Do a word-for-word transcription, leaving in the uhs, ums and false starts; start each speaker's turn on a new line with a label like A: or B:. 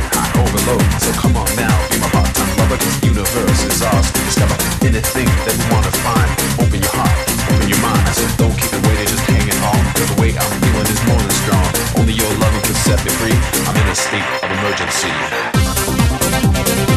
A: high overload. So come on now, be my part-time lover. This universe is ours to discover. Anything that you wanna find, open your heart, open your mind. I said don't keep it waiting, just hang it on. Cause the way I'm feeling is more than strong. Only your loving can set me free. I'm in a state of emergency.